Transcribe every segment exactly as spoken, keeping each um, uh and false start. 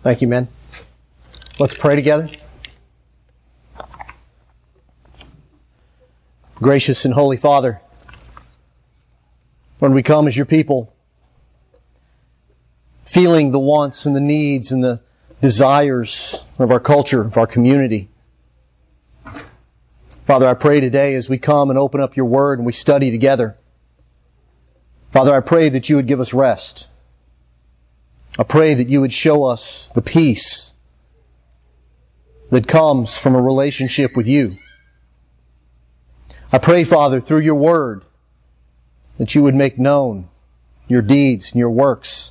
Thank you, men. Let's pray together. Gracious and Holy Father, when we come as your people, feeling the wants and the needs and the desires of our culture, of our community, Father, I pray today as we come and open up your Word and we study together, Father, I pray that you would give us rest. I pray that you would show us the peace that comes from a relationship with you. I pray, Father, through your Word, that you would make known your deeds and your works.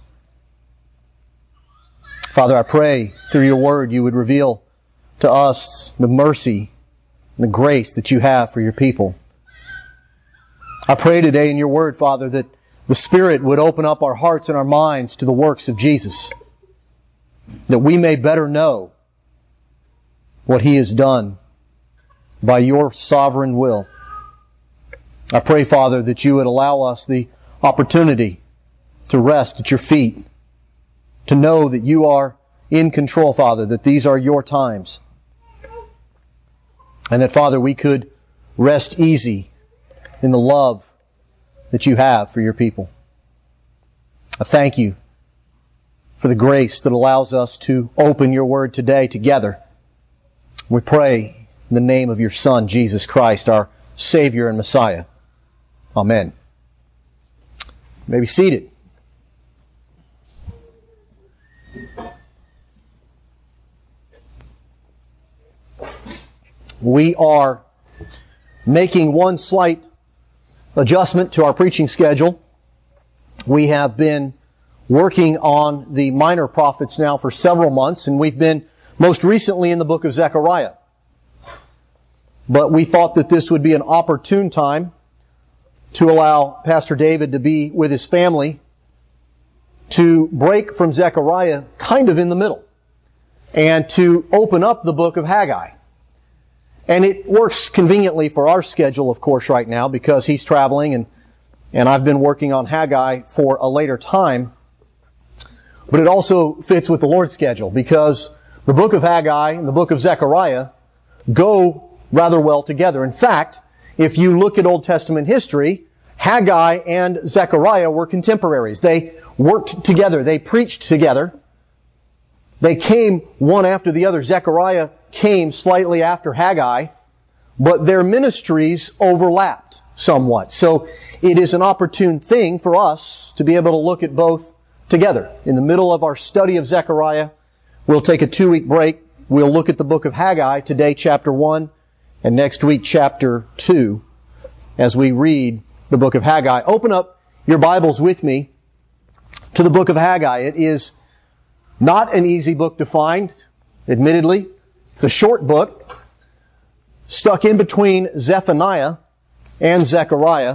Father, I pray through your Word you would reveal to us the mercy and the grace that you have for your people. I pray today in your Word, Father, that the Spirit would open up our hearts and our minds to the works of Jesus, that we may better know what He has done by your sovereign will. I pray, Father, that you would allow us the opportunity to rest at your feet, to know that you are in control, Father, that these are your times, and that, Father, we could rest easy in the love that you have for your people. I thank you for the grace that allows us to open your Word today together. We pray in the name of your Son, Jesus Christ, our Savior and Messiah. Amen. You may be seated. We are making one slight adjustment to our preaching schedule. We have been working on the minor prophets now for several months, and we've been most recently in the book of Zechariah. But we thought that this would be an opportune time to allow Pastor David to be with his family, to break from Zechariah kind of in the middle, and to open up the book of Haggai. And it works conveniently for our schedule, of course, right now, because he's traveling and, and I've been working on Haggai for a later time. But it also fits with the Lord's schedule, because the book of Haggai and the book of Zechariah go rather well together. In fact, if you look at Old Testament history, Haggai and Zechariah were contemporaries. They worked together. They preached together. They came one after the other. Zechariah came slightly after Haggai, but their ministries overlapped somewhat. So it is an opportune thing for us to be able to look at both together. In the middle of our study of Zechariah, we'll take a two-week break. We'll look at the book of Haggai, today chapter one, and next week chapter two, as we read the book of Haggai. Open up your Bibles with me to the book of Haggai. It is not an easy book to find, admittedly. It's a short book, stuck in between Zephaniah and Zechariah,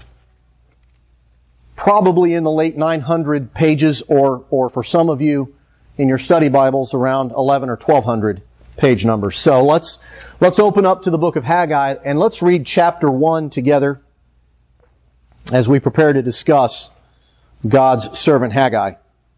probably in the late nine hundred pages, or, or for some of you in your study Bibles, around eleven or twelve hundred page numbers. So let's, let's open up to the book of Haggai and let's read chapter one together as we prepare to discuss God's servant Haggai.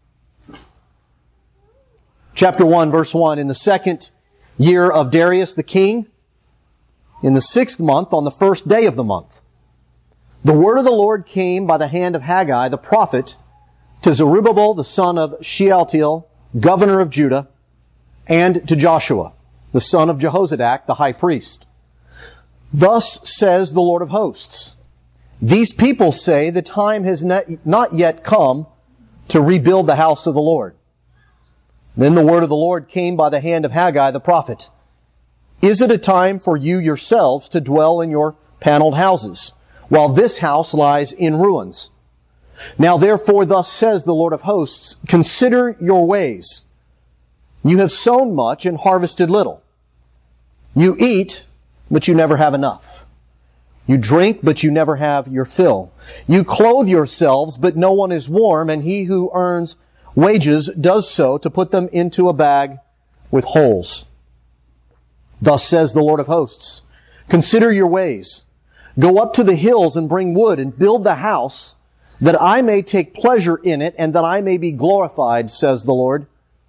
Chapter one, verse one, in the second year of Darius the king, in the sixth month, on the first day of the month, the word of the Lord came by the hand of Haggai the prophet to Zerubbabel the son of Shealtiel, governor of Judah, and to Joshua the son of Jehozadak the high priest. Thus says the Lord of hosts, these people say the time has not yet come to rebuild the house of the Lord. Then the word of the Lord came by the hand of Haggai the prophet. Is it a time for you yourselves to dwell in your paneled houses, while this house lies in ruins? Now therefore thus says the Lord of hosts, consider your ways. You have sown much and harvested little. You eat, but you never have enough. You drink, but you never have your fill. You clothe yourselves, but no one is warm, and he who earns wages does so to put them into a bag with holes. Thus says the Lord of hosts, consider your ways. Go up to the hills and bring wood and build the house, that I may take pleasure in it and that I may be glorified, says the Lord.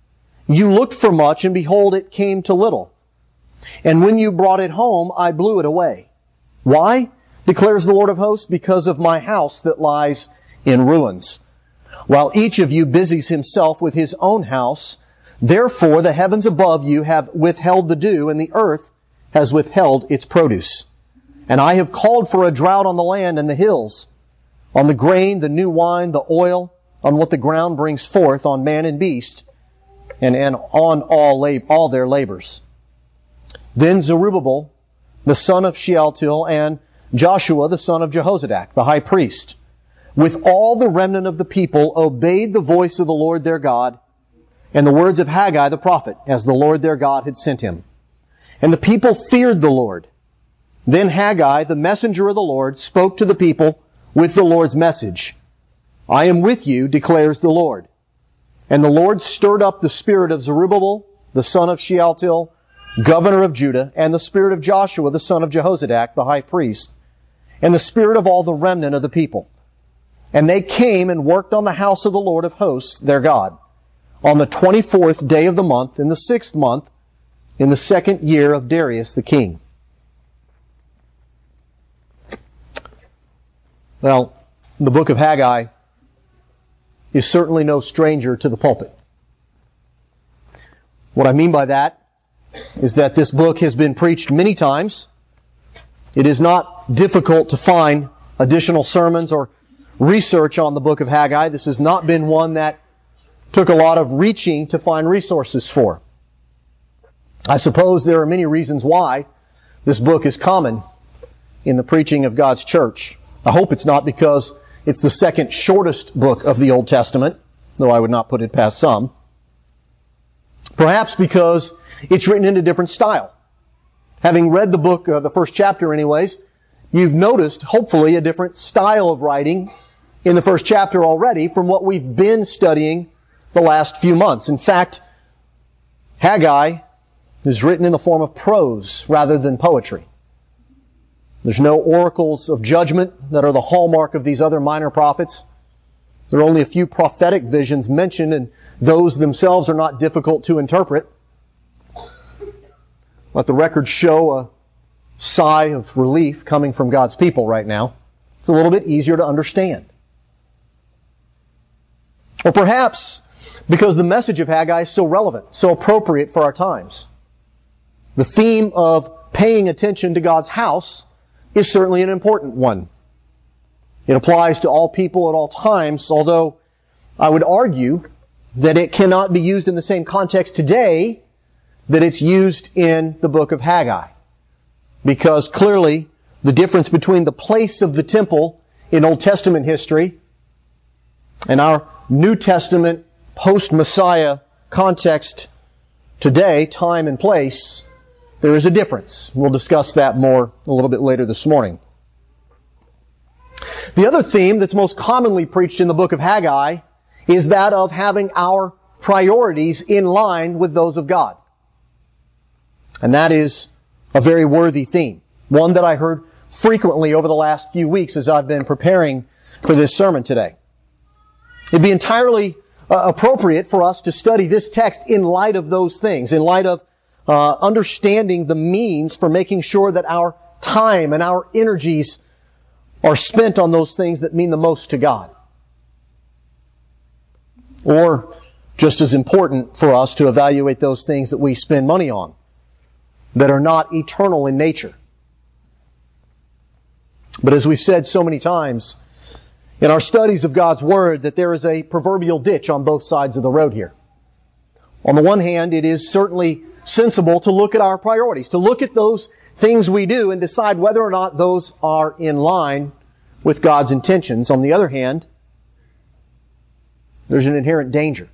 You looked for much, and behold, it came to little. And when you brought it home, I blew it away. Why? Declares the Lord of hosts, because of my house that lies in ruins. While each of you busies himself with his own house, therefore the heavens above you have withheld the dew, and the earth has withheld its produce. And I have called for a drought on the land and the hills, on the grain, the new wine, the oil, on what the ground brings forth, on man and beast, and, and on all, lab- all their labors. Then Zerubbabel, the son of Shealtiel, and Joshua, the son of Jehozadak, the high priest, with all the remnant of the people, obeyed the voice of the Lord their God and the words of Haggai the prophet, as the Lord their God had sent him. And the people feared the Lord. Then Haggai, the messenger of the Lord, spoke to the people with the Lord's message. I am with you, declares the Lord. And the Lord stirred up the spirit of Zerubbabel, the son of Shealtiel, governor of Judah, and the spirit of Joshua, the son of Jehozadak, the high priest, and the spirit of all the remnant of the people. And they came and worked on the house of the Lord of hosts, their God, on the twenty-fourth day of the month, in the sixth month, in the second year of Darius the king. Well, the book of Haggai is certainly no stranger to the pulpit. What I mean by that is that this book has been preached many times. It is not difficult to find additional sermons or research on the book of Haggai. This has not been one that took a lot of reaching to find resources for. I suppose there are many reasons why this book is common in the preaching of God's church. I hope it's not because it's the second shortest book of the Old Testament, though I would not put it past some. Perhaps because it's written in a different style. Having read the book, uh, the first chapter anyways, you've noticed, hopefully, a different style of writing in the first chapter already from what we've been studying the last few months. In fact, Haggai is written in the form of prose rather than poetry. There's no oracles of judgment that are the hallmark of these other minor prophets. There are only a few prophetic visions mentioned, and those themselves are not difficult to interpret. Let the records show a sigh of relief coming from God's people right now. It's a little bit easier to understand. Or perhaps because the message of Haggai is so relevant, so appropriate for our times. The theme of paying attention to God's house is certainly an important one. It applies to all people at all times, although I would argue that it cannot be used in the same context today that it's used in the book of Haggai. Because clearly, the difference between the place of the temple in Old Testament history and our New Testament post-Messiah context today, time and place, there is a difference. We'll discuss that more a little bit later this morning. The other theme that's most commonly preached in the book of Haggai is that of having our priorities in line with those of God. And that is a very worthy theme. One that I heard frequently over the last few weeks as I've been preparing for this sermon today. It'd be entirely uh, appropriate for us to study this text in light of those things, in light of uh, understanding the means for making sure that our time and our energies are spent on those things that mean the most to God. Or, just as important for us to evaluate those things that we spend money on, that are not eternal in nature. But as we've said so many times in our studies of God's Word, that there is a proverbial ditch on both sides of the road here. On the one hand, it is certainly sensible to look at our priorities, to look at those things we do and decide whether or not those are in line with God's intentions. On the other hand, there's an inherent danger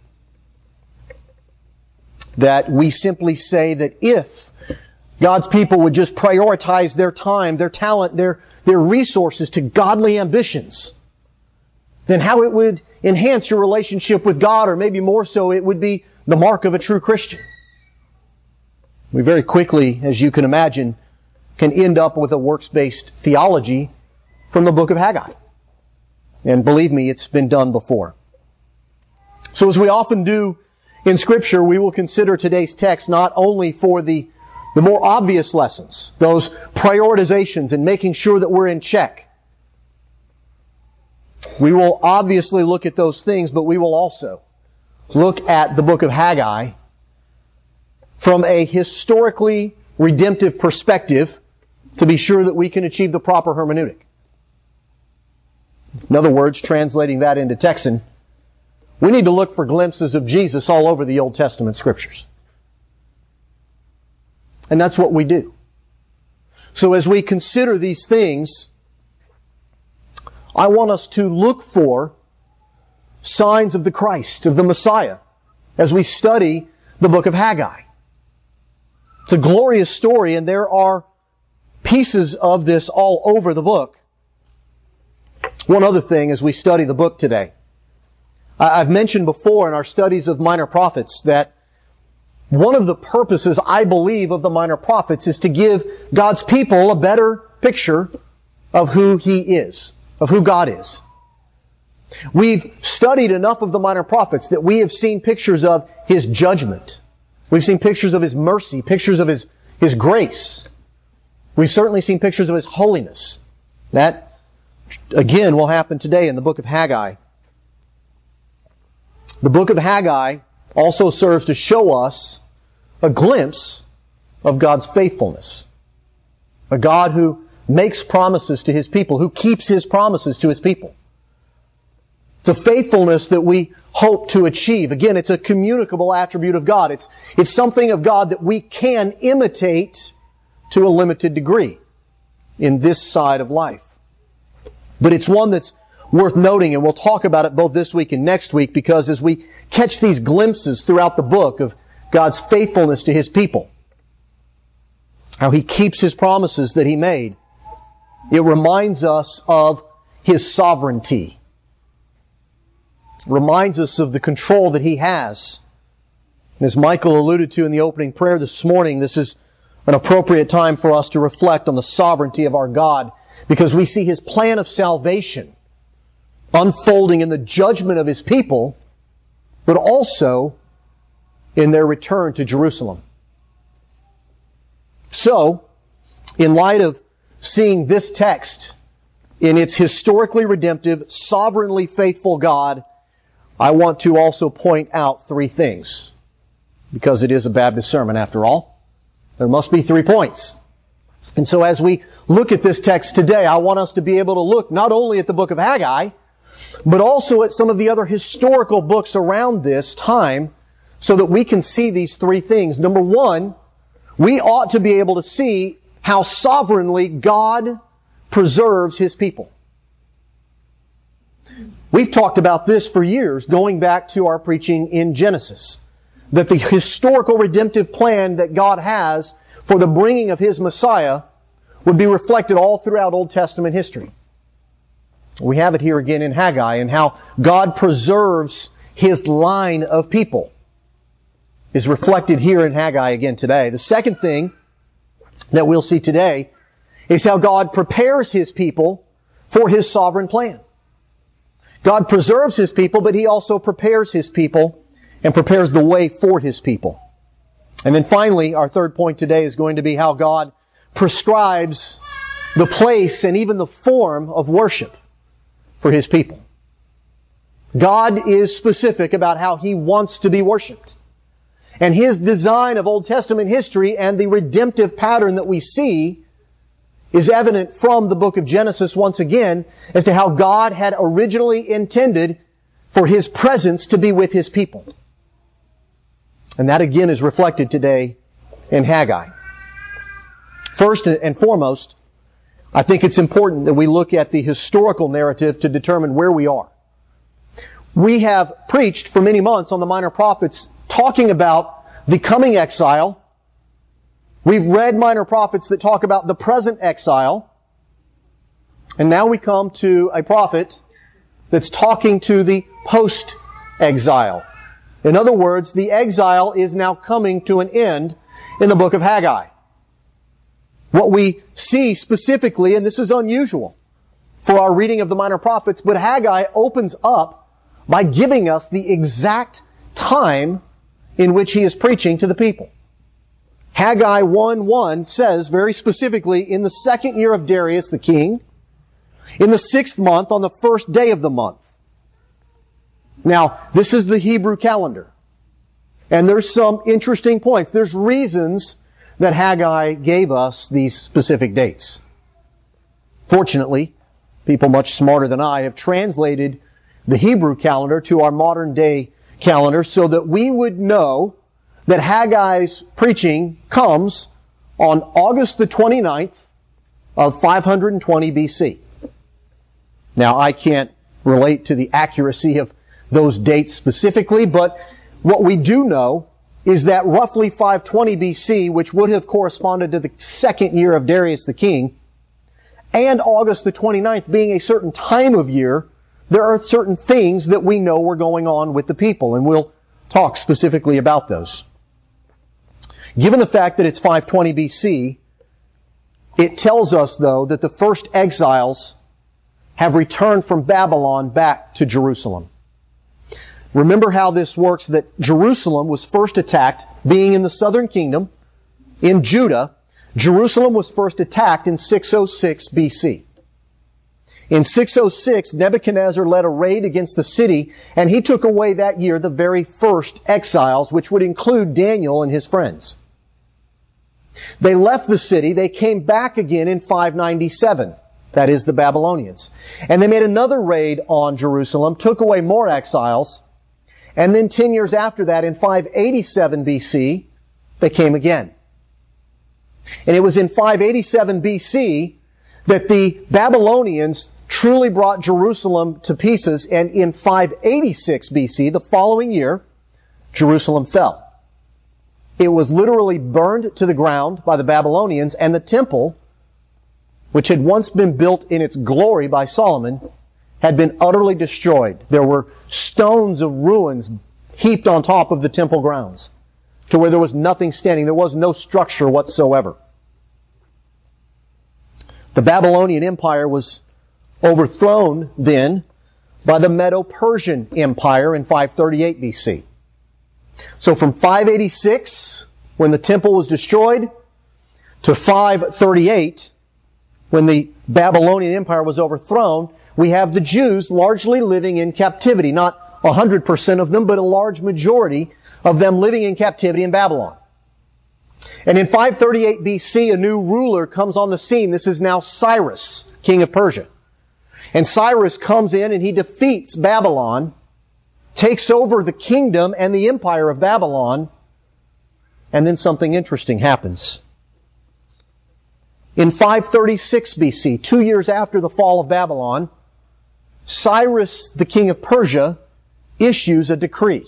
that we simply say that if God's people would just prioritize their time, their talent, their, their resources to godly ambitions, then how it would enhance your relationship with God, or maybe more so, it would be the mark of a true Christian. We very quickly, as you can imagine, can end up with a works-based theology from the book of Haggai. And believe me, it's been done before. So as we often do in Scripture, we will consider today's text not only for the, the more obvious lessons, those prioritizations and making sure that we're in check. We will obviously look at those things, but we will also look at the book of Haggai from a historically redemptive perspective to be sure that we can achieve the proper hermeneutic. In other words, translating that into Texan, we need to look for glimpses of Jesus all over the Old Testament Scriptures. And that's what we do. So as we consider these things, I want us to look for signs of the Christ, of the Messiah, as we study the book of Haggai. It's a glorious story, and there are pieces of this all over the book. One other thing as we study the book today. I've mentioned before in our studies of minor prophets that one of the purposes, I believe, of the minor prophets is to give God's people a better picture of who He is, of who God is. We've studied enough of the minor prophets that we have seen pictures of His judgment. We've seen pictures of His mercy, pictures of His, His grace. We've certainly seen pictures of His holiness. That, again, will happen today in the book of Haggai. The book of Haggai also serves to show us a glimpse of God's faithfulness. A God who makes promises to His people, who keeps His promises to His people. It's a faithfulness that we hope to achieve. Again, it's a communicable attribute of God. It's, it's something of God that we can imitate to a limited degree in this side of life. But it's one that's worth noting, and we'll talk about it both this week and next week, because as we catch these glimpses throughout the book of God's faithfulness to His people, how He keeps His promises that He made, it reminds us of His sovereignty. It reminds us of the control that He has. And as Michael alluded to in the opening prayer this morning, this is an appropriate time for us to reflect on the sovereignty of our God, because we see His plan of salvation unfolding in the judgment of His people, but also in their return to Jerusalem. So, in light of seeing this text in its historically redemptive, sovereignly faithful God, I want to also point out three things. Because it is a Baptist sermon after all. There must be three points. And so as we look at this text today, I want us to be able to look not only at the book of Haggai, but also at some of the other historical books around this time, so that we can see these three things. Number one, we ought to be able to see how sovereignly God preserves His people. We've talked about this for years, going back to our preaching in Genesis, that the historical redemptive plan that God has for the bringing of His Messiah would be reflected all throughout Old Testament history. We have it here again in Haggai, and how God preserves His line of people is reflected here in Haggai again today. The second thing that we'll see today is how God prepares His people for His sovereign plan. God preserves His people, but He also prepares His people and prepares the way for His people. And then finally, our third point today is going to be how God prescribes the place and even the form of worship for His people. God is specific about how He wants to be worshiped. And His design of Old Testament history and the redemptive pattern that we see is evident from the book of Genesis once again as to how God had originally intended for His presence to be with His people. And that again is reflected today in Haggai. First and foremost, I think it's important that we look at the historical narrative to determine where we are. We have preached for many months on the minor prophets talking about the coming exile. We've read minor prophets that talk about the present exile. And now we come to a prophet that's talking to the post-exile. In other words, the exile is now coming to an end in the book of Haggai. What we see specifically, and this is unusual for our reading of the minor prophets, but Haggai opens up by giving us the exact time in which he is preaching to the people. Haggai one one says very specifically, in the second year of Darius the king, in the sixth month, on the first day of the month. Now, this is the Hebrew calendar. And there's some interesting points. There's reasons that Haggai gave us these specific dates. Fortunately, people much smarter than I have translated the Hebrew calendar to our modern day calendar so that we would know that Haggai's preaching comes on August the twenty-ninth of five hundred twenty B C. Now, I can't relate to the accuracy of those dates specifically, but what we do know is that roughly five twenty B C, which would have corresponded to the second year of Darius the king, and August the twenty-ninth being a certain time of year, there are certain things that we know were going on with the people, and we'll talk specifically about those. Given the fact that it's five twenty B C, it tells us, though, that the first exiles have returned from Babylon back to Jerusalem. Remember how this works, that Jerusalem was first attacked, being in the southern kingdom, in Judah. Jerusalem was first attacked in six oh six B C. In six oh six, Nebuchadnezzar led a raid against the city, and he took away that year the very first exiles, which would include Daniel and his friends. They left the city. They came back again in five ninety-seven. That is the Babylonians. And they made another raid on Jerusalem, took away more exiles, and then ten years after that, in five eighty-seven B C, they came again. And it was in five eighty-seven B C that the Babylonians truly brought Jerusalem to pieces, and in five eighty-six B C, the following year, Jerusalem fell. It was literally burned to the ground by the Babylonians, and the temple, which had once been built in its glory by Solomon, had been utterly destroyed. There were stones of ruins heaped on top of the temple grounds, to where there was nothing standing. There was no structure whatsoever. The Babylonian Empire was overthrown then by the Medo-Persian Empire in five thirty-eight B C. So from five eighty-six, when the temple was destroyed, to five thirty-eight, when the Babylonian Empire was overthrown, we have the Jews largely living in captivity. Not one hundred percent of them, but a large majority of them living in captivity in Babylon. And in five thirty-eight B C, a new ruler comes on the scene. This is now Cyrus, king of Persia. And Cyrus comes in and he defeats Babylon, takes over the kingdom and the empire of Babylon, and then something interesting happens. In five thirty-six B C, two years after the fall of Babylon, Cyrus, the king of Persia, issues a decree.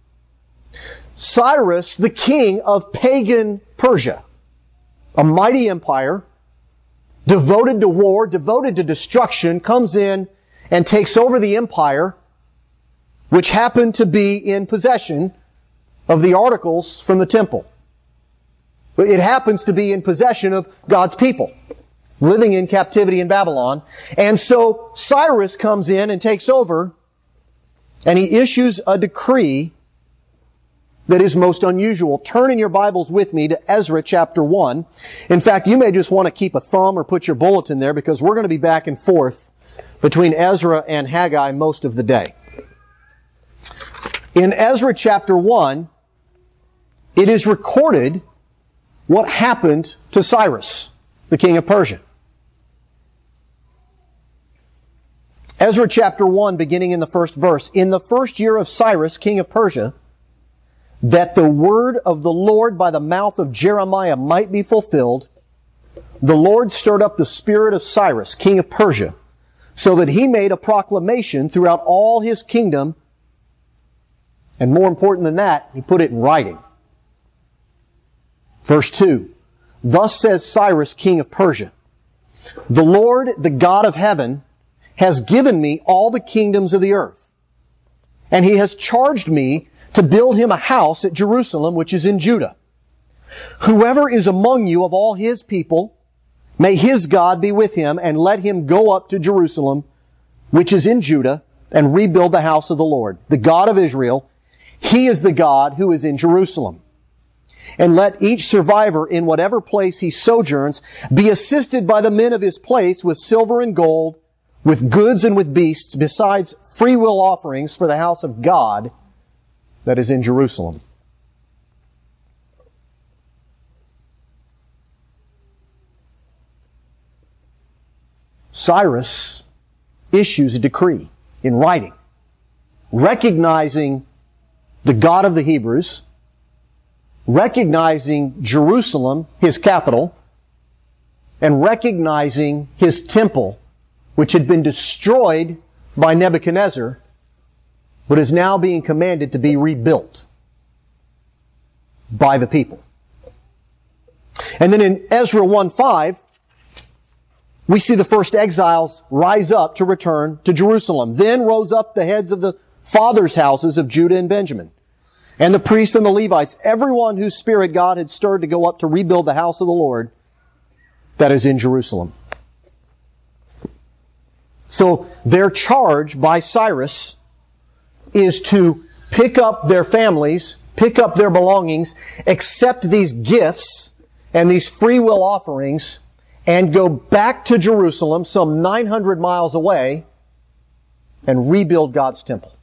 Cyrus, the king of pagan Persia, a mighty empire, devoted to war, devoted to destruction, comes in and takes over the empire, which happened to be in possession of the articles from the temple. It happens to be in possession of God's people, living in captivity in Babylon. And so Cyrus comes in and takes over, and he issues a decree that is most unusual. Turn in your Bibles with me to Ezra chapter one. In fact, you may just want to keep a thumb or put your bulletin there, because we're going to be back and forth between Ezra and Haggai most of the day. In Ezra chapter one, it is recorded what happened to Cyrus, the king of Persia. Ezra chapter one, beginning in the first verse. In the first year of Cyrus, king of Persia, that the word of the Lord by the mouth of Jeremiah might be fulfilled, the Lord stirred up the spirit of Cyrus, king of Persia, so that he made a proclamation throughout all his kingdom, and more important than that, he put it in writing. Verse two, thus says Cyrus, king of Persia, the Lord, the God of heaven, has given me all the kingdoms of the earth, and he has charged me to build him a house at Jerusalem, which is in Judah. Whoever is among you of all his people, may his God be with him, and let him go up to Jerusalem, which is in Judah, and rebuild the house of the Lord, the God of Israel. He is the God who is in Jerusalem. And let each survivor in whatever place he sojourns be assisted by the men of his place with silver and gold, with goods and with beasts, besides free will offerings for the house of God that is in Jerusalem. Cyrus issues a decree in writing, recognizing the God of the Hebrews, recognizing Jerusalem, his capital, and recognizing his temple, which had been destroyed by Nebuchadnezzar, but is now being commanded to be rebuilt by the people. And then in Ezra one five, we see the first exiles rise up to return to Jerusalem. Then rose up the heads of the fathers' houses of Judah and Benjamin, and the priests and the Levites, everyone whose spirit God had stirred to go up to rebuild the house of the Lord that is in Jerusalem. So their charge by Cyrus is to pick up their families, pick up their belongings, accept these gifts and these free will offerings, and go back to Jerusalem, some nine hundred miles away, and rebuild God's temple.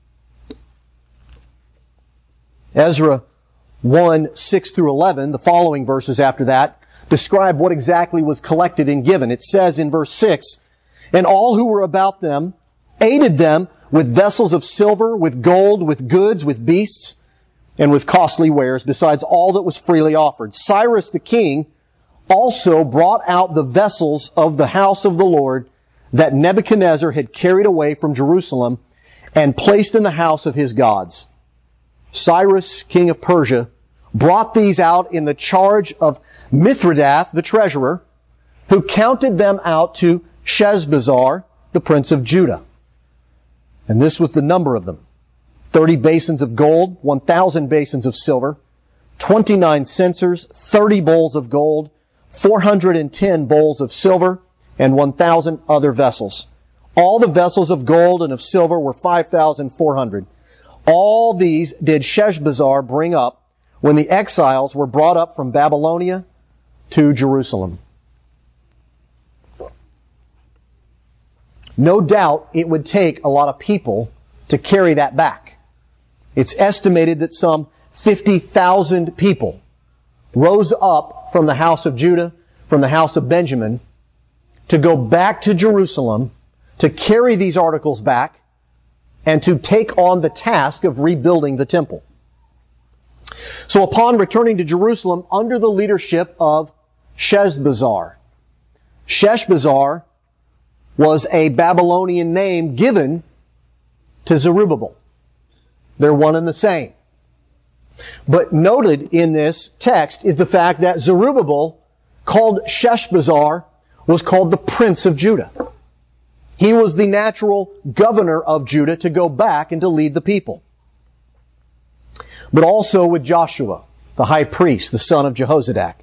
Ezra one, six through eleven, the following verses after that, describe what exactly was collected and given. It says in verse six, "And all who were about them aided them with vessels of silver, with gold, with goods, with beasts, and with costly wares, besides all that was freely offered. Cyrus the king also brought out the vessels of the house of the Lord that Nebuchadnezzar had carried away from Jerusalem and placed in the house of his gods. Cyrus, king of Persia, brought these out in the charge of Mithridath, the treasurer, who counted them out to Sheshbazzar, the prince of Judah. And this was the number of them: thirty basins of gold, one thousand basins of silver, twenty-nine censers, thirty bowls of gold, four hundred ten bowls of silver, and one thousand other vessels. All the vessels of gold and of silver were five thousand four hundred. All these did Sheshbazzar bring up when the exiles were brought up from Babylonia to Jerusalem." No doubt it would take a lot of people to carry that back. It's estimated that some fifty thousand people rose up from the house of Judah, from the house of Benjamin, to go back to Jerusalem, to carry these articles back, and to take on the task of rebuilding the temple. So upon returning to Jerusalem under the leadership of Sheshbazzar, Sheshbazzar was a Babylonian name given to Zerubbabel. They're one and the same. But noted in this text is the fact that Zerubbabel, called Sheshbazzar, was called the Prince of Judah. He was the natural governor of Judah to go back and to lead the people. But also with Joshua, the high priest, the son of Jehozadak.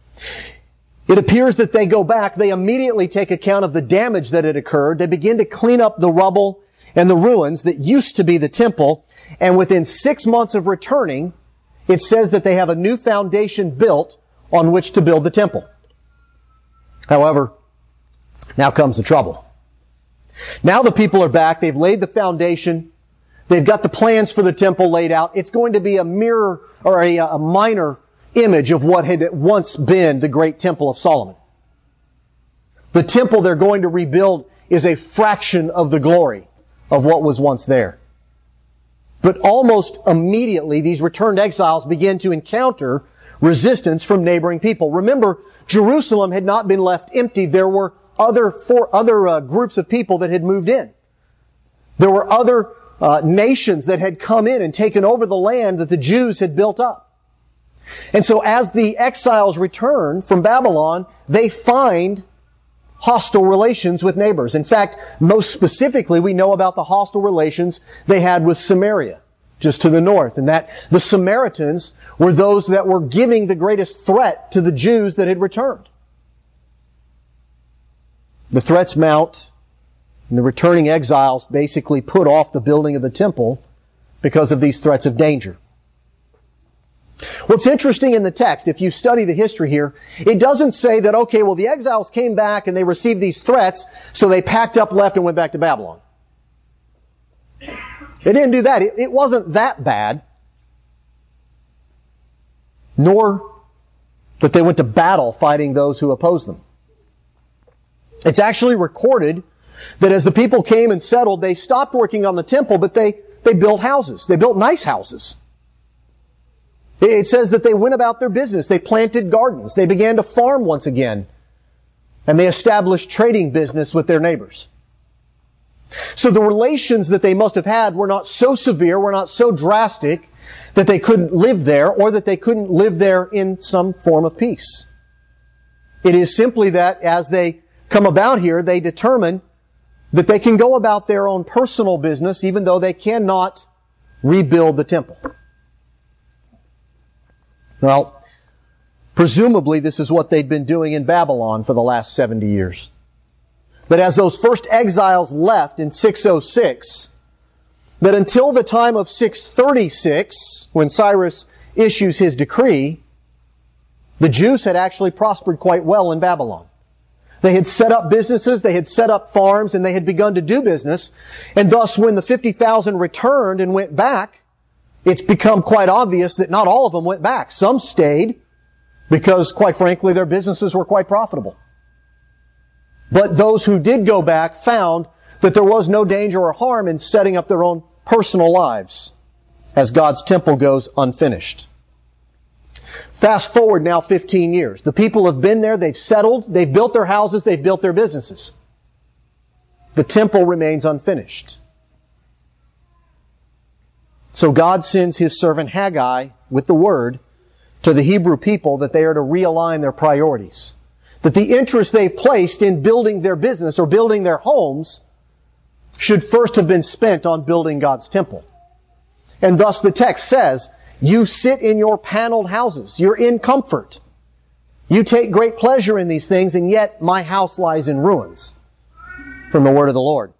It appears that they go back, they immediately take account of the damage that had occurred. They begin to clean up the rubble and the ruins that used to be the temple. And within six months of returning, it says that they have a new foundation built on which to build the temple. However, now comes the trouble. Now the people are back. They've laid the foundation. They've got the plans for the temple laid out. It's going to be a mirror or a, a minor image of what had once been the great temple of Solomon. The temple they're going to rebuild is a fraction of the glory of what was once there. But almost immediately, these returned exiles begin to encounter resistance from neighboring people. Remember, Jerusalem had not been left empty. There were other four other uh, groups of people that had moved in. There were other uh, nations that had come in and taken over the land that the Jews had built up. And so as the exiles return from Babylon, they find hostile relations with neighbors. In fact, most specifically, we know about the hostile relations they had with Samaria, just to the north, and that the Samaritans were those that were giving the greatest threat to the Jews that had returned. The threats mount, and the returning exiles basically put off the building of the temple because of these threats of danger. What's interesting in the text, if you study the history here, it doesn't say that, okay, well, the exiles came back and they received these threats, so they packed up, left, and went back to Babylon. They didn't do that. It, it wasn't that bad. Nor that they went to battle fighting those who opposed them. It's actually recorded that as the people came and settled, they stopped working on the temple, but they, they built houses. They built nice houses. It says that they went about their business. They planted gardens. They began to farm once again. And they established trading business with their neighbors. So the relations that they must have had were not so severe, were not so drastic, that they couldn't live there, or that they couldn't live there in some form of peace. It is simply that as they come about here, they determine that they can go about their own personal business, even though they cannot rebuild the temple. Well, presumably this is what they'd been doing in Babylon for the last seventy years. But as those first exiles left in six oh six, that until the time of six thirty-six, when Cyrus issues his decree, the Jews had actually prospered quite well in Babylon. They had set up businesses, they had set up farms, and they had begun to do business. And thus, when the fifty thousand returned and went back, it's become quite obvious that not all of them went back. Some stayed because, quite frankly, their businesses were quite profitable. But those who did go back found that there was no danger or harm in setting up their own personal lives as God's temple goes unfinished. Fast forward now fifteen years. The people have been there, they've settled, they've built their houses, they've built their businesses. The temple remains unfinished. So God sends His servant Haggai with the word to the Hebrew people that they are to realign their priorities. That the interest they've placed in building their business or building their homes should first have been spent on building God's temple. And thus the text says, you sit in your paneled houses. You're in comfort. You take great pleasure in these things, and yet my house lies in ruins. From the word of the Lord.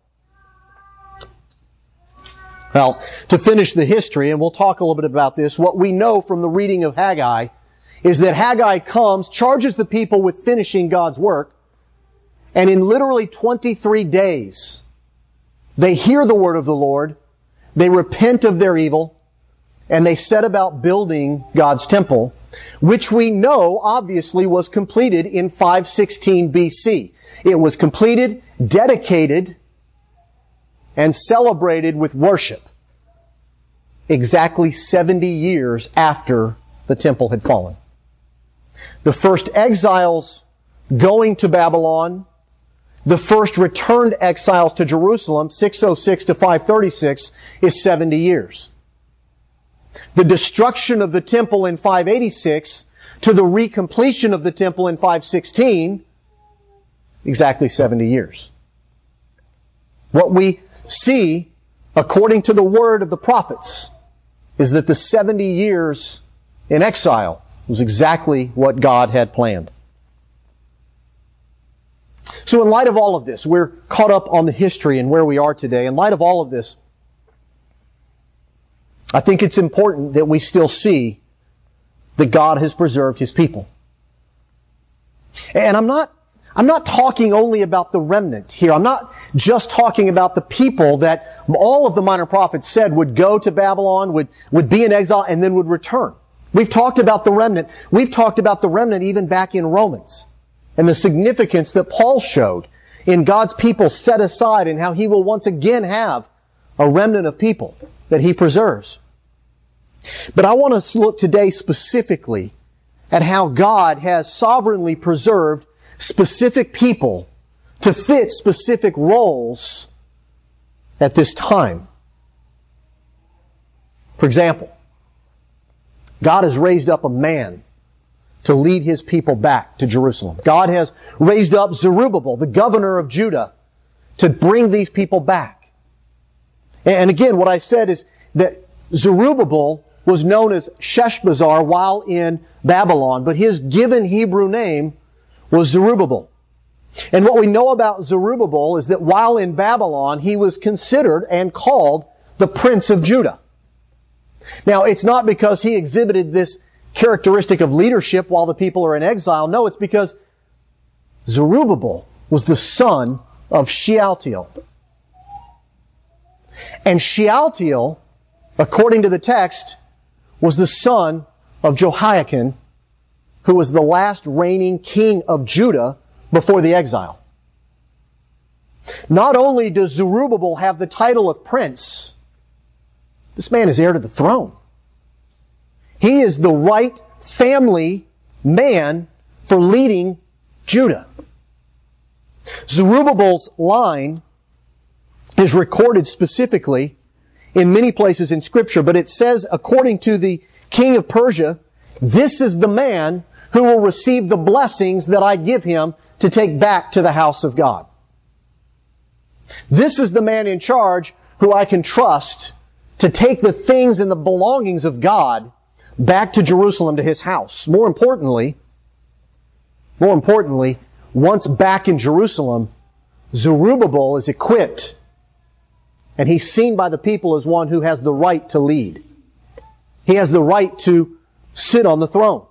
Well, to finish the history, and we'll talk a little bit about this, what we know from the reading of Haggai is that Haggai comes, charges the people with finishing God's work, and in literally twenty-three days, they hear the word of the Lord, they repent of their evil, and they set about building God's temple, which we know obviously was completed in five sixteen B C. It was completed, dedicated, and celebrated with worship exactly seventy years after the temple had fallen. The first exiles going to Babylon, the first returned exiles to Jerusalem, six oh six to five thirty-six, is seventy years. The destruction of the temple in five eighty-six to the recompletion of the temple in five sixteen, exactly seventy years. What we see, according to the word of the prophets, is that the seventy years in exile was exactly what God had planned. So in light of all of this, we're caught up on the history and where we are today. In light of all of this, I think it's important that we still see that God has preserved His people. And I'm not I'm not talking only about the remnant here. I'm not just talking about the people that all of the minor prophets said would go to Babylon, would, would be in exile, and then would return. We've talked about the remnant. We've talked about the remnant even back in Romans, and the significance that Paul showed in God's people set aside, and how He will once again have a remnant of people that He preserves. But I want us to look today specifically at how God has sovereignly preserved specific people to fit specific roles at this time. For example, God has raised up a man to lead His people back to Jerusalem. God has raised up Zerubbabel, the governor of Judah, to bring these people back. And again, what I said is that Zerubbabel was known as Sheshbazzar while in Babylon, but his given Hebrew name was Zerubbabel. And what we know about Zerubbabel is that while in Babylon, he was considered and called the Prince of Judah. Now, it's not because he exhibited this characteristic of leadership while the people are in exile. No, it's because Zerubbabel was the son of Shealtiel. And Shealtiel, according to the text, was the son of Jehoiakim, who was the last reigning king of Judah before the exile. Not only does Zerubbabel have the title of prince, this man is heir to the throne. He is the right family man for leading Judah. Zerubbabel's line is recorded specifically in many places in Scripture, but it says, according to the king of Persia, this is the man who will receive the blessings that I give him to take back to the house of God. This is the man in charge who I can trust to take the things and the belongings of God back to Jerusalem, to his house. More importantly, more importantly, once back in Jerusalem, Zerubbabel is equipped and he's seen by the people as one who has the right to lead. He has the right to sit on the throne.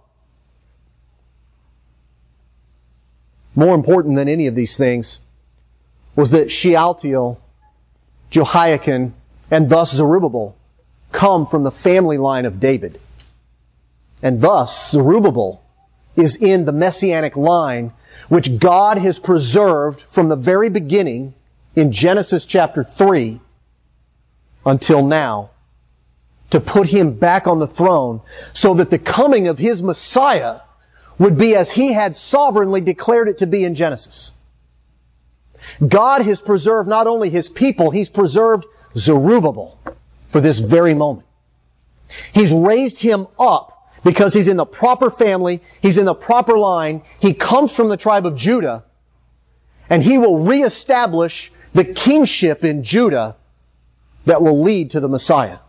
More important than any of these things was that Shealtiel, Jehoiakim, and thus Zerubbabel come from the family line of David. And thus Zerubbabel is in the messianic line which God has preserved from the very beginning in Genesis chapter three until now, to put him back on the throne so that the coming of his Messiah would be as he had sovereignly declared it to be in Genesis. God has preserved not only his people, he's preserved Zerubbabel for this very moment. He's raised him up because he's in the proper family, he's in the proper line, he comes from the tribe of Judah, and he will reestablish the kingship in Judah that will lead to the Messiah.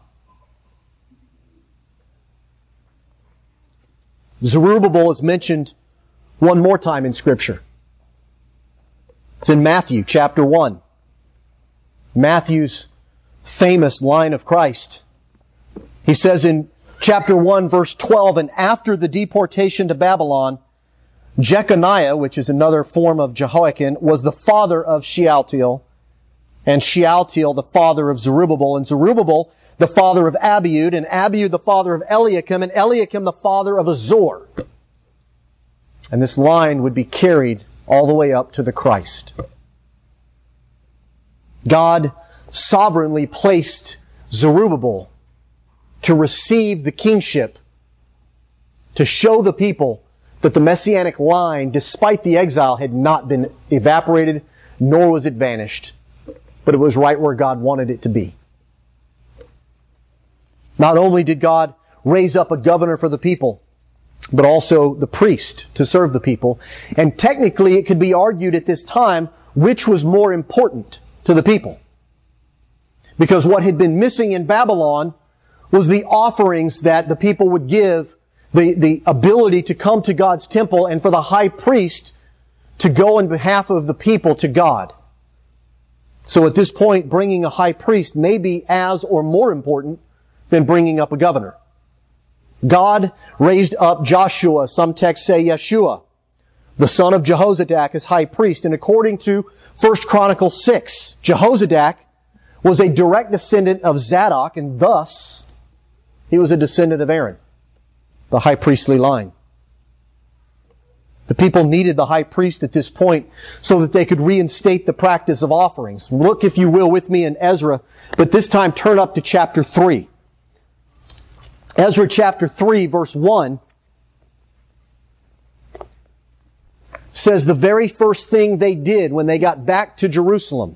Zerubbabel is mentioned one more time in Scripture. It's in Matthew chapter one. Matthew's famous line of Christ. He says in chapter one, verse twelve, and after the deportation to Babylon, Jeconiah, which is another form of Jehoiakim, was the father of Shealtiel, and Shealtiel the father of Zerubbabel, and Zerubbabel the father of Abiud, and Abiud the father of Eliakim, and Eliakim the father of Azor. And this line would be carried all the way up to the Christ. God sovereignly placed Zerubbabel to receive the kingship, to show the people that the messianic line, despite the exile, had not been evaporated, nor was it vanished, but it was right where God wanted it to be. Not only did God raise up a governor for the people, but also the priest to serve the people. And technically it could be argued at this time which was more important to the people. Because what had been missing in Babylon was the offerings that the people would give, the, the ability to come to God's temple, and for the high priest to go on behalf of the people to God. So at this point, bringing a high priest may be as or more important than bringing up a governor. God raised up Joshua, some texts say Yeshua, the son of Jehozadak, as high priest. And according to First Chronicles six, Jehozadak was a direct descendant of Zadok, and thus he was a descendant of Aaron, the high priestly line. The people needed the high priest at this point so that they could reinstate the practice of offerings. Look, if you will, with me in Ezra, but this time turn up to chapter three. Ezra chapter three, verse one says the very first thing they did when they got back to Jerusalem,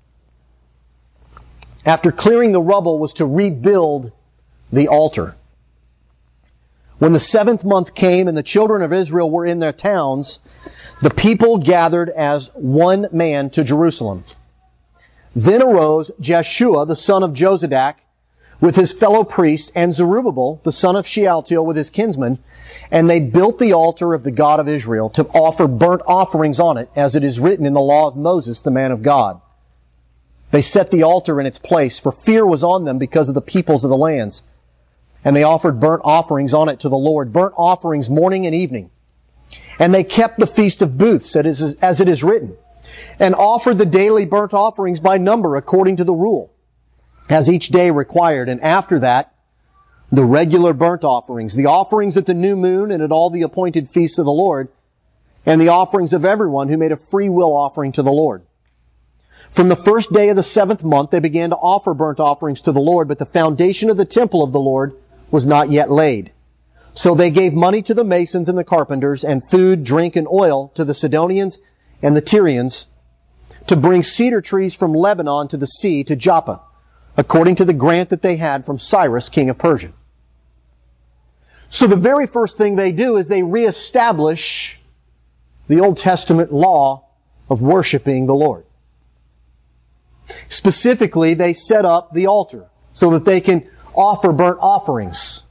after clearing the rubble, was to rebuild the altar. When the seventh month came and the children of Israel were in their towns, the people gathered as one man to Jerusalem. Then arose Jeshua, the son of Jozadak, with his fellow priest, and Zerubbabel, the son of Shealtiel, with his kinsmen, and they built the altar of the God of Israel to offer burnt offerings on it, as it is written in the law of Moses, the man of God. They set the altar in its place, for fear was on them because of the peoples of the lands. And they offered burnt offerings on it to the Lord, burnt offerings morning and evening. And they kept the Feast of Booths, as it is written, and offered the daily burnt offerings by number according to the rule, as each day required. And after that, the regular burnt offerings, the offerings at the new moon and at all the appointed feasts of the Lord, and the offerings of everyone who made a free will offering to the Lord. From the first day of the seventh month, they began to offer burnt offerings to the Lord, but the foundation of the temple of the Lord was not yet laid. So they gave money to the masons and the carpenters, and food, drink, and oil to the Sidonians and the Tyrians, to bring cedar trees from Lebanon to the sea to Joppa, according to the grant that they had from Cyrus, king of Persia. So the very first thing they do is they reestablish the Old Testament law of worshiping the Lord. Specifically, they set up the altar so that they can offer burnt offerings.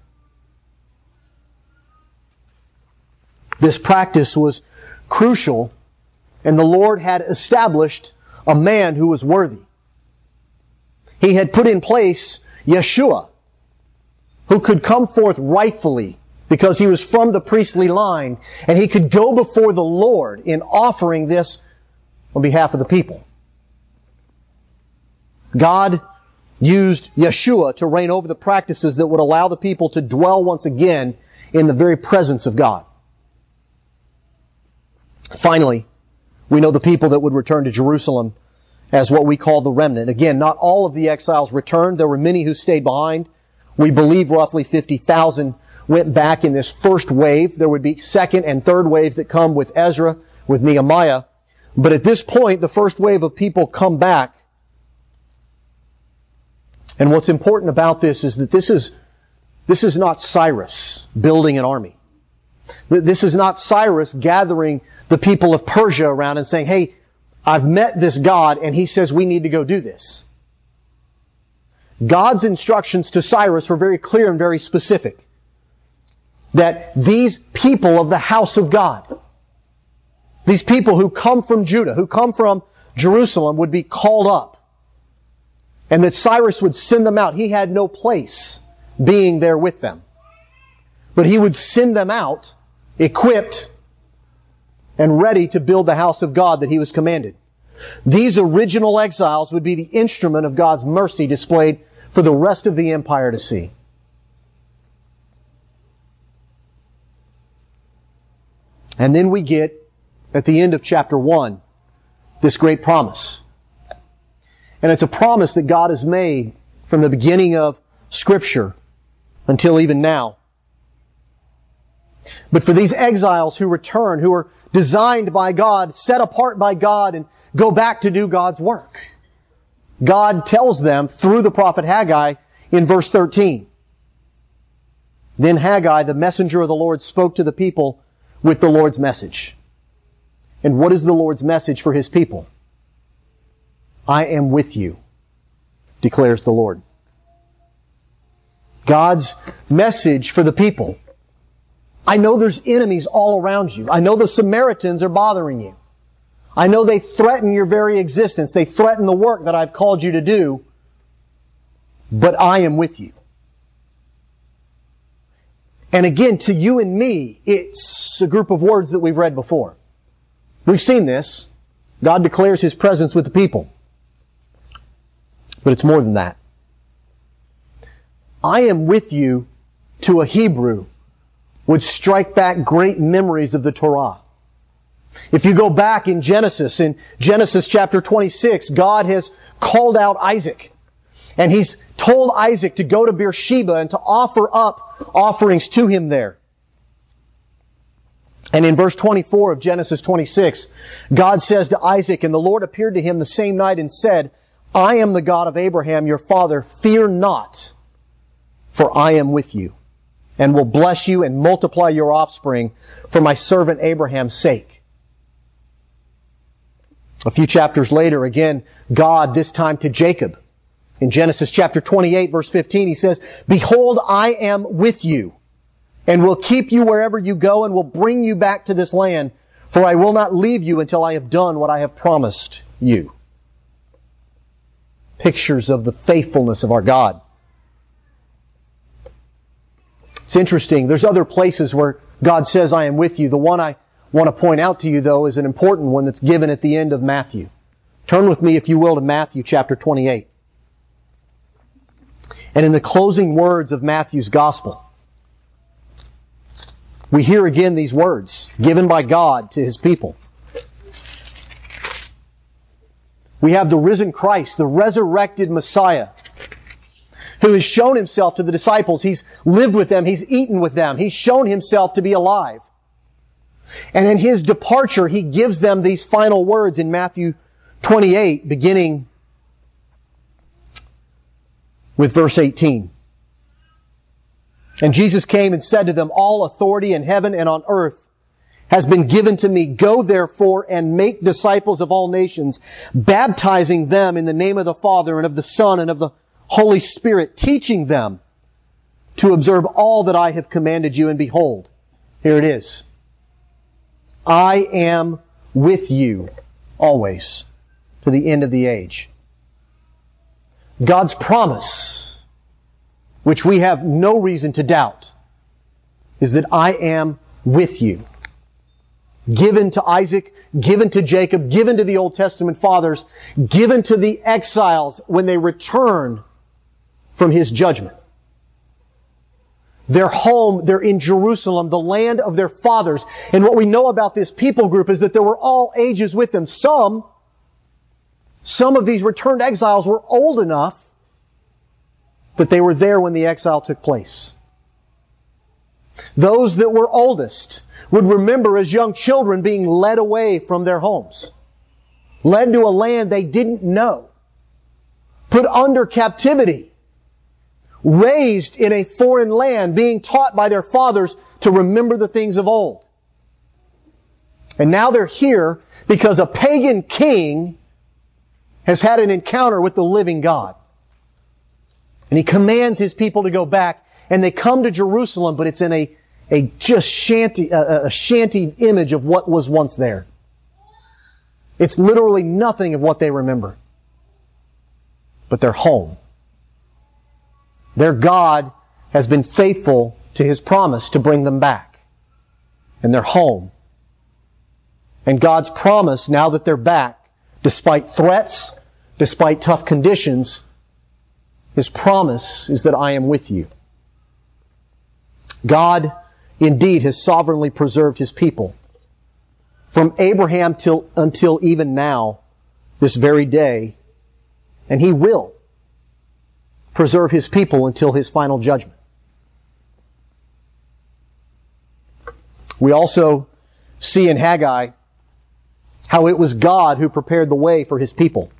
This practice was crucial, and the Lord had established a man who was worthy. He had put in place Yeshua, who could come forth rightfully because he was from the priestly line, and he could go before the Lord in offering this on behalf of the people. God used Yeshua to reign over the practices that would allow the people to dwell once again in the very presence of God. Finally, we know the people that would return to Jerusalem as what we call the remnant. Again, not all of the exiles returned. There were many who stayed behind. We believe roughly fifty thousand went back in this first wave. There would be second and third waves that come with Ezra, with Nehemiah. But at this point, the first wave of people come back. And what's important about this is that this is, this is not Cyrus building an army. This is not Cyrus gathering the people of Persia around and saying, hey, I've met this God and he says we need to go do this. God's instructions to Cyrus were very clear and very specific. That these people of the house of God, these people who come from Judah, who come from Jerusalem, would be called up. And that Cyrus would send them out. He had no place being there with them. But he would send them out, equipped and ready to build the house of God that he was commanded. These original exiles would be the instrument of God's mercy displayed for the rest of the empire to see. And then we get, at the end of chapter one, this great promise. And it's a promise that God has made from the beginning of Scripture until even now. But for these exiles who return, who are designed by God, set apart by God, and go back to do God's work, God tells them through the prophet Haggai in verse thirteen. Then Haggai, the messenger of the Lord, spoke to the people with the Lord's message. And what is the Lord's message for His people? I am with you, declares the Lord. God's message for the people. I know there's enemies all around you. I know the Samaritans are bothering you. I know they threaten your very existence. They threaten the work that I've called you to do. But I am with you. And again, to you and me, it's a group of words that we've read before. We've seen this. God declares His presence with the people. But it's more than that. I am with you, to a Hebrew, would strike back great memories of the Torah. If you go back in Genesis, in Genesis chapter twenty-six, God has called out Isaac. And He's told Isaac to go to Beersheba and to offer up offerings to him there. And in verse twenty-four of Genesis twenty-six, God says to Isaac, and the Lord appeared to him the same night and said, I am the God of Abraham, your father. Fear not, for I am with you, and will bless you and multiply your offspring for my servant Abraham's sake. A few chapters later, again, God, this time to Jacob. In Genesis chapter twenty-eight, verse fifteen, He says, Behold, I am with you, and will keep you wherever you go, and will bring you back to this land, for I will not leave you until I have done what I have promised you. Pictures of the faithfulness of our God. It's interesting. There's other places where God says, I am with you. The one I want to point out to you, though, is an important one that's given at the end of Matthew. Turn with me, if you will, to Matthew chapter twenty-eight. And in the closing words of Matthew's Gospel, we hear again these words given by God to His people. We have the risen Christ, the resurrected Messiah, who has shown Himself to the disciples. He's lived with them. He's eaten with them. He's shown Himself to be alive. And in His departure, He gives them these final words in Matthew twenty-eight, beginning with verse eighteen. And Jesus came and said to them, all authority in heaven and on earth has been given to me. Go therefore and make disciples of all nations, baptizing them in the name of the Father and of the Son and of the Holy Spirit, teaching them to observe all that I have commanded you. And behold, here it is. I am with you always to the end of the age. God's promise, which we have no reason to doubt, is that I am with you. Given to Isaac, given to Jacob, given to the Old Testament fathers, given to the exiles when they return from His judgment. Their home, they're in Jerusalem, the land of their fathers. And what we know about this people group is that there were all ages with them. Some, some of these returned exiles were old enough that they were there when the exile took place. Those that were oldest would remember as young children being led away from their homes, led to a land they didn't know, put under captivity, raised in a foreign land, being taught by their fathers to remember the things of old. And now they're here because a pagan king has had an encounter with the living God. And He commands His people to go back, and they come to Jerusalem, but it's in a, a just shanty, a, a shanty image of what was once there. It's literally nothing of what they remember. But they're home. Their God has been faithful to His promise to bring them back. And they're home. And God's promise, now that they're back, despite threats, despite tough conditions, His promise is that I am with you. God indeed has sovereignly preserved His people. From Abraham till, until even now, this very day, and He will preserve His people until His final judgment. We also see in Haggai how it was God who prepared the way for His people.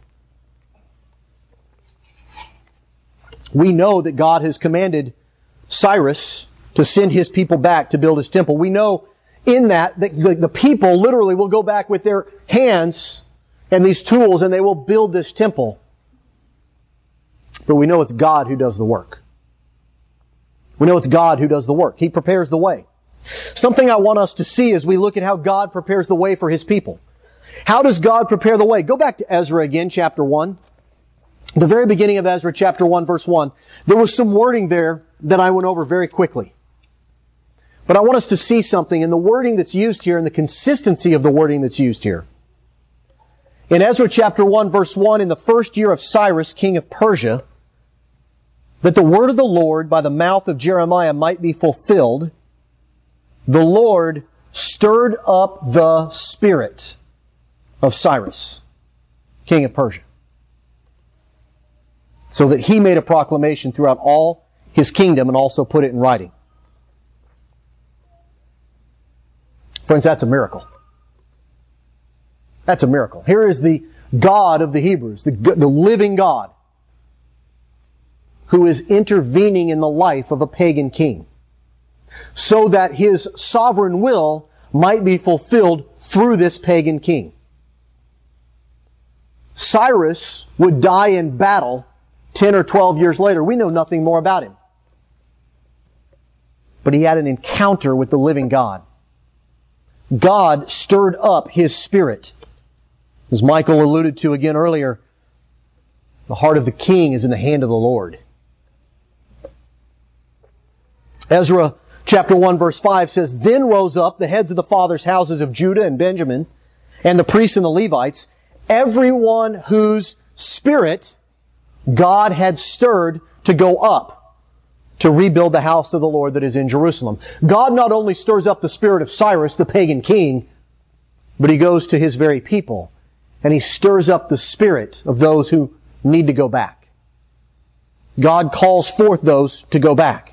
We know that God has commanded Cyrus to send his people back to build His temple. We know in that that the people literally will go back with their hands and these tools and they will build this temple. But we know it's God who does the work. We know it's God who does the work. He prepares the way. Something I want us to see as we look at how God prepares the way for His people. How does God prepare the way? Go back to Ezra again, chapter one. The very beginning of Ezra, chapter one, verse one. There was some wording there that I went over very quickly. But I want us to see something in the wording that's used here and the consistency of the wording that's used here. In Ezra chapter one, verse one, in the first year of Cyrus, king of Persia, that the word of the Lord by the mouth of Jeremiah might be fulfilled, the Lord stirred up the spirit of Cyrus, king of Persia, so that he made a proclamation throughout all his kingdom and also put it in writing. Friends, that's a miracle. That's a miracle. Here is the God of the Hebrews, the, the living God, who is intervening in the life of a pagan king, so that His sovereign will might be fulfilled through this pagan king. Cyrus would die in battle ten or twelve years later. We know nothing more about him. But he had an encounter with the living God. God stirred up his spirit. As Michael alluded to again earlier, the heart of the king is in the hand of the Lord. Ezra chapter one verse five says, Then rose up the heads of the fathers' houses of Judah and Benjamin, and the priests and the Levites, everyone whose spirit God had stirred to go up to rebuild the house of the Lord that is in Jerusalem. God not only stirs up the spirit of Cyrus, the pagan king, but He goes to His very people, and He stirs up the spirit of those who need to go back. God calls forth those to go back.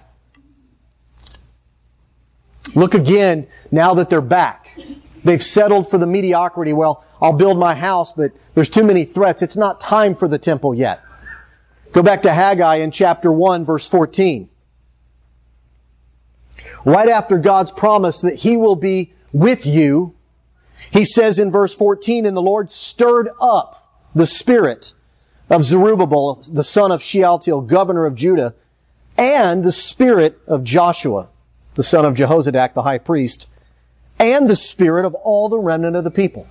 Look again, now that they're back. They've settled for the mediocrity. Well, I'll build my house, but there's too many threats. It's not time for the temple yet. Go back to Haggai in chapter one, verse fourteen. Right after God's promise that He will be with you, He says in verse fourteen, And the Lord stirred up the spirit of Zerubbabel, the son of Shealtiel, governor of Judah, and the spirit of Joshua, the son of Jehozadak, the high priest, and the spirit of all the remnant of the people.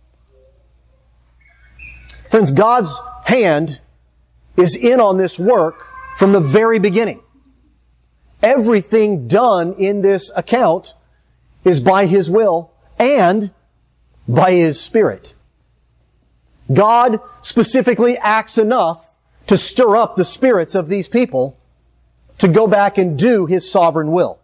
Friends, God's hand is in on this work from the very beginning. Everything done in this account is by His will and by His Spirit. God specifically acts enough to stir up the spirits of these people to go back and do His sovereign will.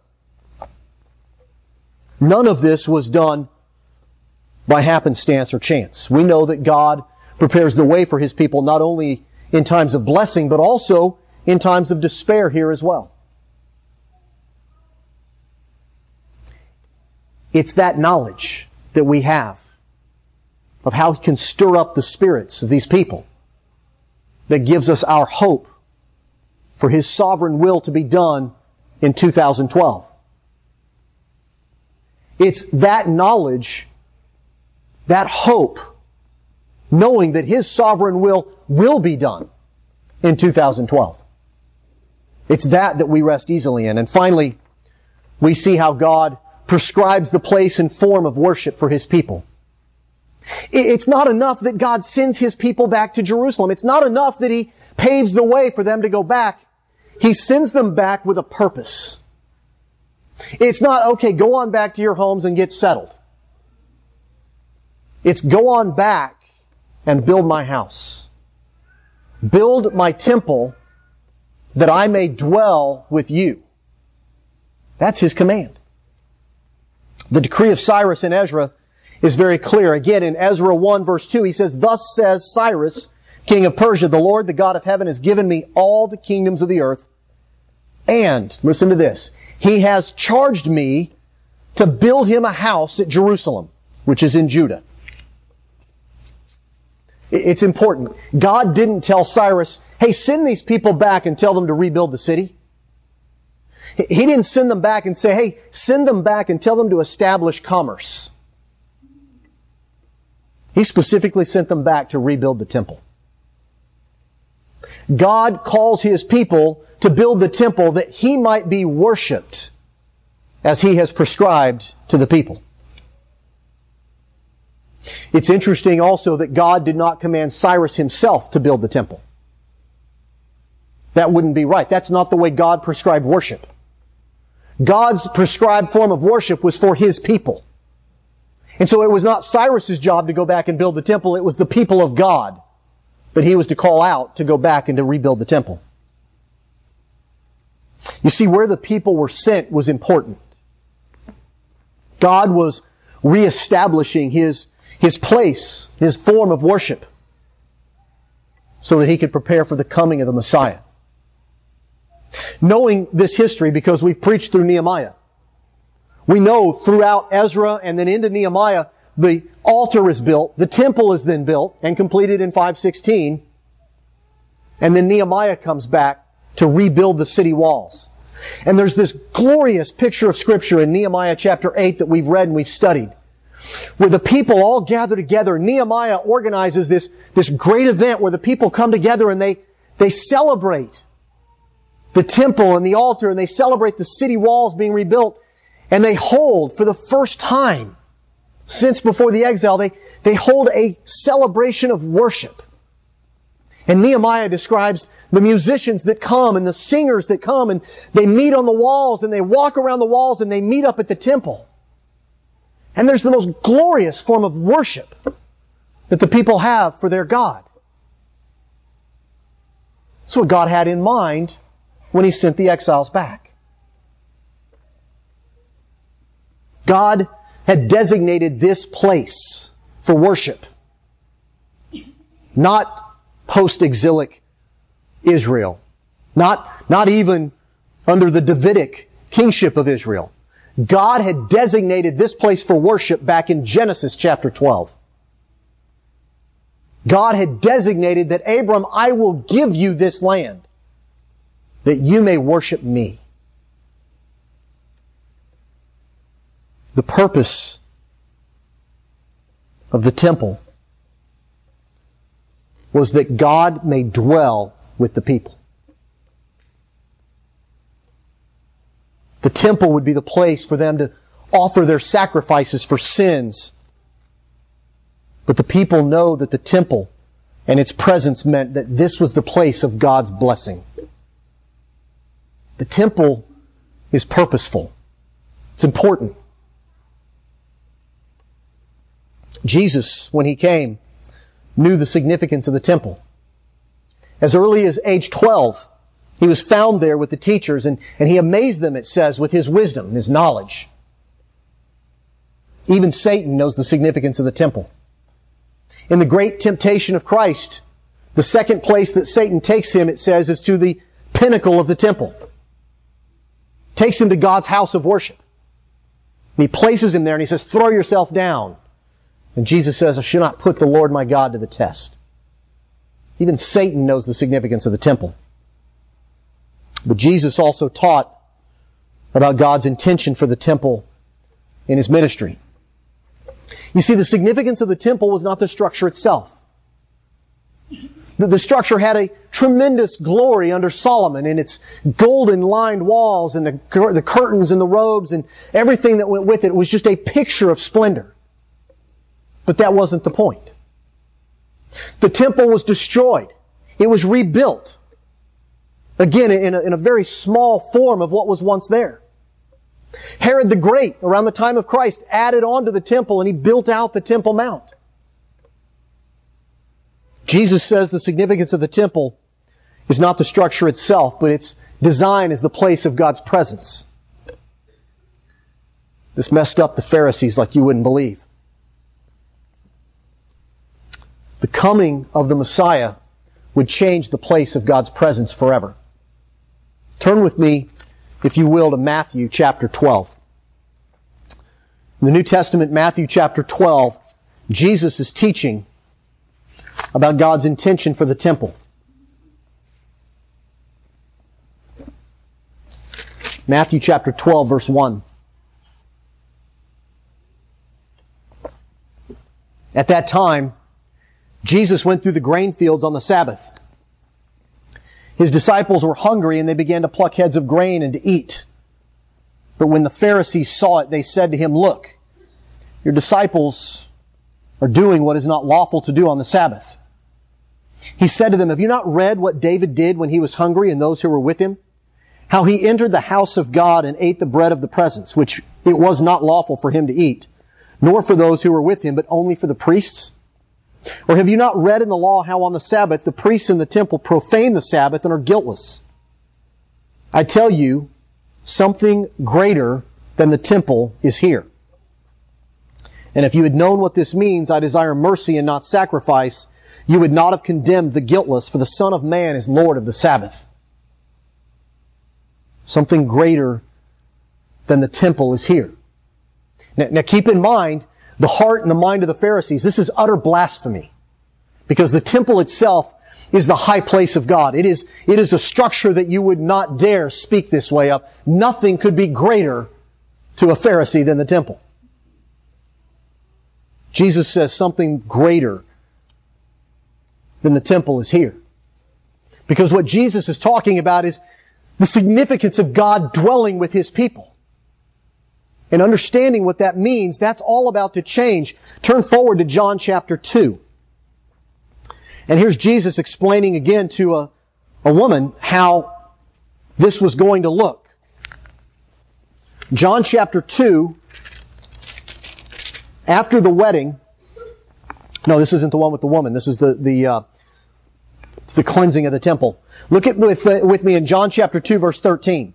None of this was done by happenstance or chance. We know that God prepares the way for His people not only in times of blessing, but also in times of despair here as well. It's that knowledge that we have of how He can stir up the spirits of these people that gives us our hope for His sovereign will to be done in two thousand twelve. It's that knowledge, that hope, knowing that His sovereign will will be done in two thousand twelve. It's that that we rest easily in. And finally, we see how God prescribes the place and form of worship for His people. It's not enough that God sends His people back to Jerusalem. It's not enough that He paves the way for them to go back. He sends them back with a purpose. It's not, okay, go on back to your homes and get settled. It's go on back and build my house. Build my temple that I may dwell with you. That's His command. The decree of Cyrus and Ezra is very clear. Again, in Ezra one verse two, he says, Thus says Cyrus, king of Persia, the Lord, the God of heaven, has given me all the kingdoms of the earth. And, listen to this, He has charged me to build Him a house at Jerusalem, which is in Judah. It's important. God didn't tell Cyrus, hey, send these people back and tell them to rebuild the city. He didn't send them back and say, hey, send them back and tell them to establish commerce. He specifically sent them back to rebuild the temple. God calls His people to build the temple that He might be worshipped as He has prescribed to the people. It's interesting also that God did not command Cyrus himself to build the temple. That wouldn't be right. That's not the way God prescribed worship. God's prescribed form of worship was for His people. And so it was not Cyrus's job to go back and build the temple. It was the people of God that he was to call out to go back and to rebuild the temple. You see, where the people were sent was important. God was reestablishing His, His place, His form of worship, so that He could prepare for the coming of the Messiah. Knowing this history, because we've preached through Nehemiah, we know throughout Ezra and then into Nehemiah, the altar is built, the temple is then built and completed in five sixteen, and then Nehemiah comes back to rebuild the city walls. And there's this glorious picture of Scripture in Nehemiah chapter eight that we've read and we've studied, where the people all gather together. Nehemiah organizes this, this great event where the people come together and they, they celebrate the temple and the altar, and they celebrate the city walls being rebuilt. And they hold, for the first time since before the exile, they, they hold a celebration of worship. And Nehemiah describes the musicians that come and the singers that come and they meet on the walls and they walk around the walls and they meet up at the temple. And there's the most glorious form of worship that the people have for their God. That's what God had in mind when He sent the exiles back. God had designated this place for worship. Not post-exilic Israel. Not, not even under the Davidic kingship of Israel. God had designated this place for worship back in Genesis chapter twelve. God had designated that, Abram, I will give you this land that you may worship me. The purpose of the temple was that God may dwell with the people. The temple would be the place for them to offer their sacrifices for sins. But the people know that the temple and its presence meant that this was the place of God's blessing. The temple is purposeful. It's important. Jesus, when He came, knew the significance of the temple. As early as age twelve, He was found there with the teachers, and, and He amazed them, it says, with His wisdom, His knowledge. Even Satan knows the significance of the temple. In the great temptation of Christ, the second place that Satan takes Him, it says, is to the pinnacle of the temple. Takes Him to God's house of worship. And He places Him there and He says, throw yourself down. And Jesus says, I shall not put the Lord my God to the test. Even Satan knows the significance of the temple. But Jesus also taught about God's intention for the temple in His ministry. You see, the significance of the temple was not the structure itself. The, the structure had a tremendous glory under Solomon in its golden lined walls and the, the curtains and the robes and everything that went with it. It was just a picture of splendor. But that wasn't the point. The temple was destroyed. It was rebuilt. Again, in a, in a very small form of what was once there. Herod the Great, around the time of Christ, added on to the temple and he built out the Temple Mount. Jesus says the significance of the temple is not the structure itself, but its design as the place of God's presence. This messed up the Pharisees like you wouldn't believe. The coming of the Messiah would change the place of God's presence forever. Turn with me, if you will, to Matthew chapter twelve. In the New Testament, Matthew chapter twelve, Jesus is teaching about God's intention for the temple. Matthew chapter twelve, verse one. At that time, Jesus went through the grain fields on the Sabbath. His disciples were hungry and they began to pluck heads of grain and to eat. But when the Pharisees saw it, they said to Him, look, your disciples are doing what is not lawful to do on the Sabbath. He said to them, have you not read what David did when he was hungry and those who were with him? How he entered the house of God and ate the bread of the presence, which it was not lawful for him to eat, nor for those who were with him, but only for the priests? Or have you not read in the law how on the Sabbath the priests in the temple profane the Sabbath and are guiltless? I tell you, something greater than the temple is here. And if you had known what this means, I desire mercy and not sacrifice, you would not have condemned the guiltless, for the Son of Man is Lord of the Sabbath. Something greater than the temple is here. Now, now keep in mind, the heart and the mind of the Pharisees, this is utter blasphemy. Because the temple itself is the high place of God. It is, it is a structure that you would not dare speak this way of. Nothing could be greater to a Pharisee than the temple. Jesus says something greater than the temple is here. Because what Jesus is talking about is the significance of God dwelling with His people. And understanding what that means, that's all about to change. Turn forward to John chapter two. And here's Jesus explaining again to a, a woman how this was going to look. John chapter two, after the wedding, no, this isn't the one with the woman. This is the the uh, the cleansing of the temple. Look at with uh, with me in John chapter two, verse thirteen.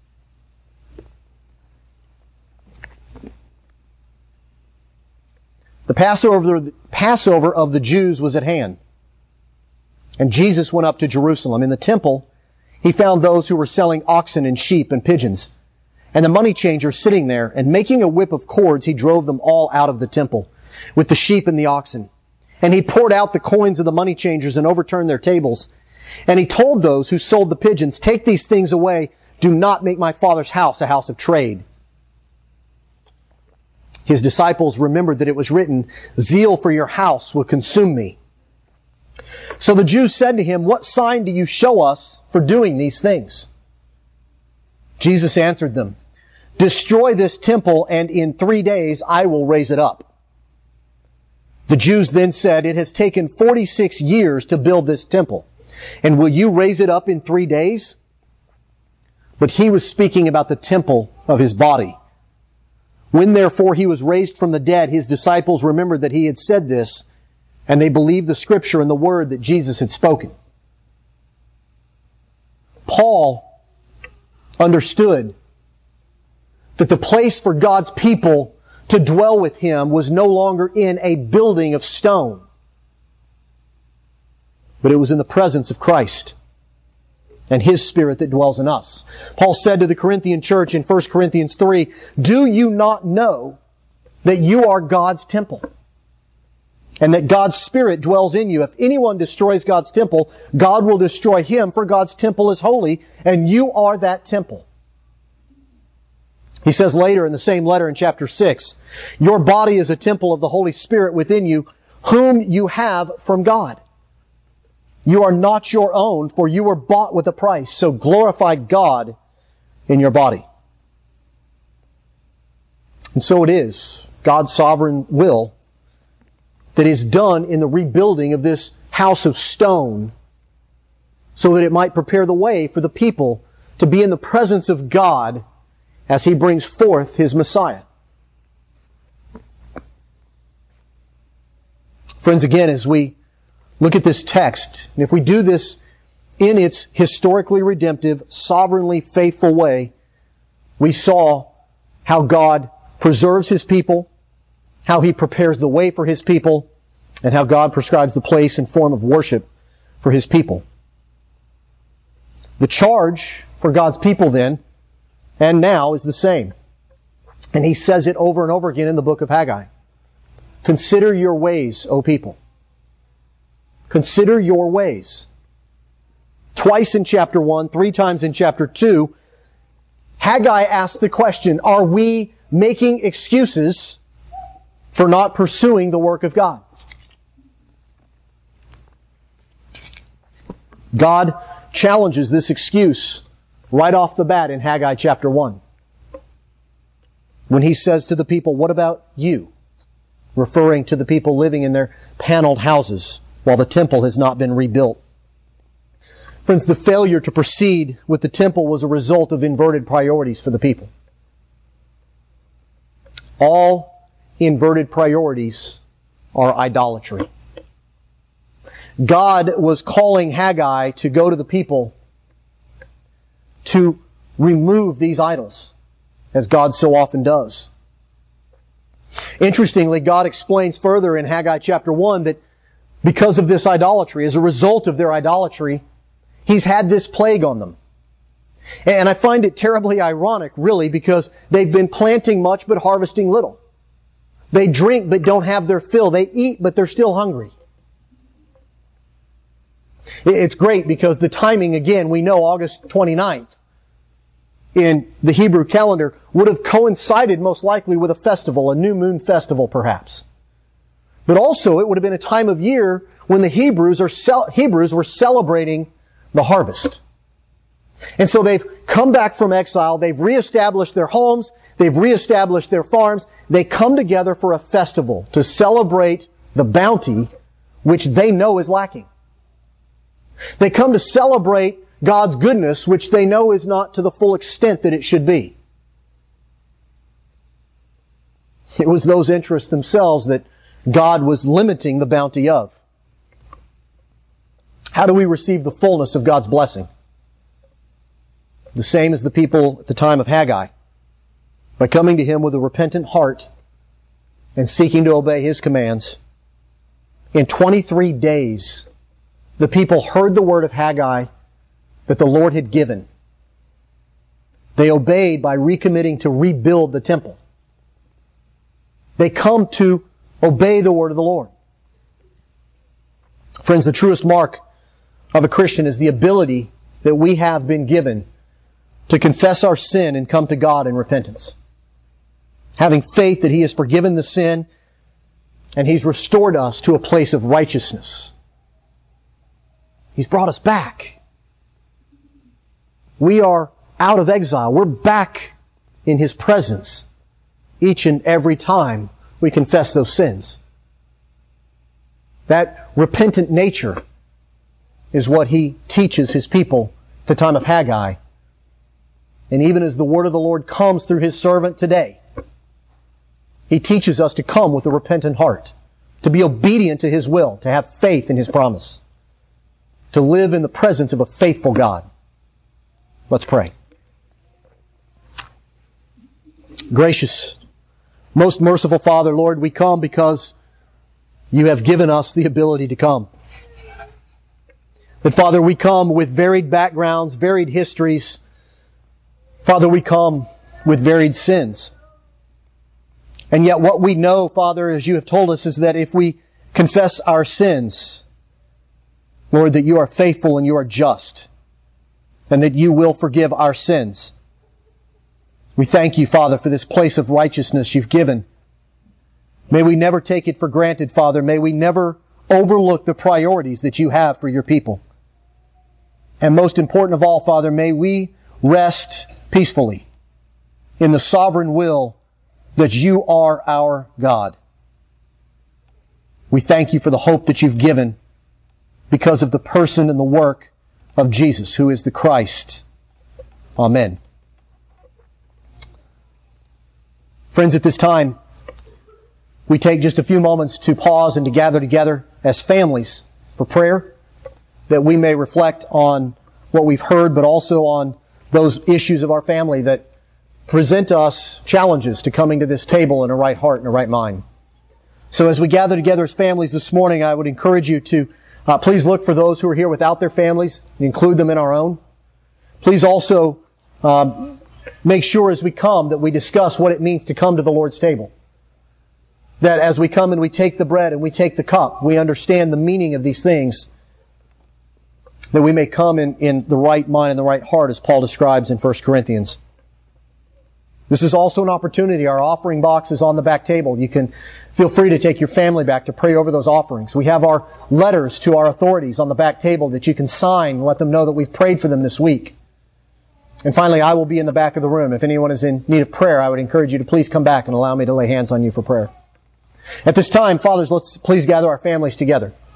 The Passover, the Passover of the Jews was at hand. And Jesus went up to Jerusalem. In the temple, He found those who were selling oxen and sheep and pigeons, and the money changers sitting there, and making a whip of cords, He drove them all out of the temple with the sheep and the oxen. And He poured out the coins of the money changers and overturned their tables. And He told those who sold the pigeons, "Take these things away. Do not make my Father's house a house of trade." His disciples remembered that it was written, "Zeal for your house will consume me." So the Jews said to Him, "What sign do you show us for doing these things?" Jesus answered them, "Destroy this temple, and in three days I will raise it up." The Jews then said, "It has taken forty-six years to build this temple, and will you raise it up in three days?" But He was speaking about the temple of His body. When therefore He was raised from the dead, His disciples remembered that He had said this, and they believed the Scripture and the word that Jesus had spoken. Paul understood that the place for God's people to dwell with Him was no longer in a building of stone, but it was in the presence of Christ and His Spirit that dwells in us. Paul said to the Corinthian church in First Corinthians three, "Do you not know that you are God's temple, and that God's Spirit dwells in you? If anyone destroys God's temple, God will destroy him, for God's temple is holy, and you are that temple." He says later in the same letter in chapter six, "Your body is a temple of the Holy Spirit within you, whom you have from God. You are not your own, for you were bought with a price, so glorify God in your body." And so it is, God's sovereign will, that is done in the rebuilding of this house of stone, so that it might prepare the way for the people to be in the presence of God as He brings forth His Messiah. Friends, again, as we look at this text, and if we do this in its historically redemptive, sovereignly faithful way, we saw how God preserves His people, how He prepares the way for His people, and how God prescribes the place and form of worship for His people. The charge for God's people then, and now, is the same. And He says it over and over again in the book of Haggai. "Consider your ways, O people. Consider your ways." Twice in chapter one, three times in chapter two, Haggai asks the question, are we making excuses for not pursuing the work of God? God challenges this excuse right off the bat in Haggai chapter one. When He says to the people, "What about you?" Referring to the people living in their paneled houses while the temple has not been rebuilt. Friends, the failure to proceed with the temple was a result of inverted priorities for the people. All inverted priorities are idolatry. God was calling Haggai to go to the people to remove these idols, as God so often does. Interestingly, God explains further in Haggai chapter one that because of this idolatry, as a result of their idolatry, He's had this plague on them. And I find it terribly ironic, really, because they've been planting much but harvesting little. They drink but don't have their fill. They eat but they're still hungry. It's great because the timing, again, we know August twenty-ninth in the Hebrew calendar would have coincided most likely with a festival, a new moon festival perhaps. But also it would have been a time of year when the Hebrews, are ce- Hebrews were celebrating the harvest. And so they've come back from exile, they've reestablished their homes, they've reestablished their farms, they come together for a festival to celebrate the bounty which they know is lacking. They come to celebrate God's goodness, which they know is not to the full extent that it should be. It was those interests themselves that God was limiting the bounty of. How do we receive the fullness of God's blessing? The same as the people at the time of Haggai. By coming to Him with a repentant heart and seeking to obey His commands. In twenty-three days, the people heard the word of Haggai that the Lord had given. They obeyed by recommitting to rebuild the temple. They come to obey the word of the Lord. Friends, the truest mark of a Christian is the ability that we have been given to confess our sin and come to God in repentance. Having faith that He has forgiven the sin and He's restored us to a place of righteousness. He's brought us back. We are out of exile. We're back in His presence each and every time we confess those sins. That repentant nature is what He teaches His people at the time of Haggai. And even as the word of the Lord comes through His servant today, He teaches us to come with a repentant heart, to be obedient to His will, to have faith in His promise, to live in the presence of a faithful God. Let's pray. Gracious, most merciful Father, Lord, we come because You have given us the ability to come. That, Father, we come with varied backgrounds, varied histories. Father, we come with varied sins. And yet what we know, Father, as You have told us, is that if we confess our sins, Lord, that You are faithful and You are just, and that You will forgive our sins. We thank You, Father, for this place of righteousness You've given. May we never take it for granted, Father. May we never overlook the priorities that You have for Your people. And most important of all, Father, may we rest peacefully in the sovereign will that You are our God. We thank You for the hope that You've given because of the person and the work of Jesus, who is the Christ. Amen. Friends, at this time, we take just a few moments to pause and to gather together as families for prayer, that we may reflect on what we've heard, but also on those issues of our family that present us challenges to coming to this table in a right heart and a right mind. So as we gather together as families this morning, I would encourage you to uh, please look for those who are here without their families and include them in our own. Please also um, make sure as we come that we discuss what it means to come to the Lord's table. That as we come and we take the bread and we take the cup, we understand the meaning of these things, that we may come in, in the right mind and the right heart, as Paul describes in First Corinthians. This is also an opportunity. Our offering box is on the back table. You can feel free to take your family back to pray over those offerings. We have our letters to our authorities on the back table that you can sign and let them know that we've prayed for them this week. And finally, I will be in the back of the room. If anyone is in need of prayer, I would encourage you to please come back and allow me to lay hands on you for prayer. At this time, fathers, let's please gather our families together.